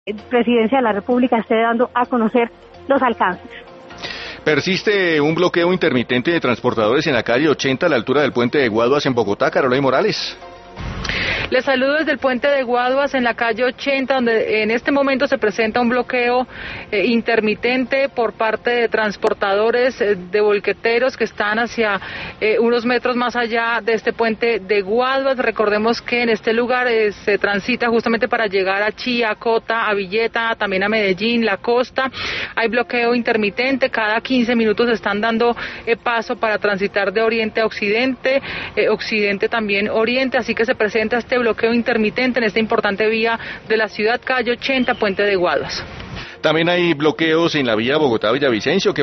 Presidencia de la República esté dando a conocer los alcances. Persiste un bloqueo intermitente de transportadores en la calle 80 a la altura del puente de Guaduas en Bogotá. Carolina Morales. Les saludo desde el puente de Guaduas en la calle 80, donde en este momento se presenta un bloqueo intermitente por parte de transportadores de volqueteros que están hacia unos metros más allá de este puente de Guaduas. Recordemos que en este lugar se transita justamente para llegar a Chía, Cota, a Villeta, también a Medellín, la costa. Hay bloqueo intermitente, cada 15 minutos están dando paso para transitar de oriente a occidente, occidente también oriente, así que se presenta este bloqueo intermitente en esta importante vía de la ciudad, calle 80, puente de Guaduas. También hay bloqueos en la vía Bogotá-Villavicencio.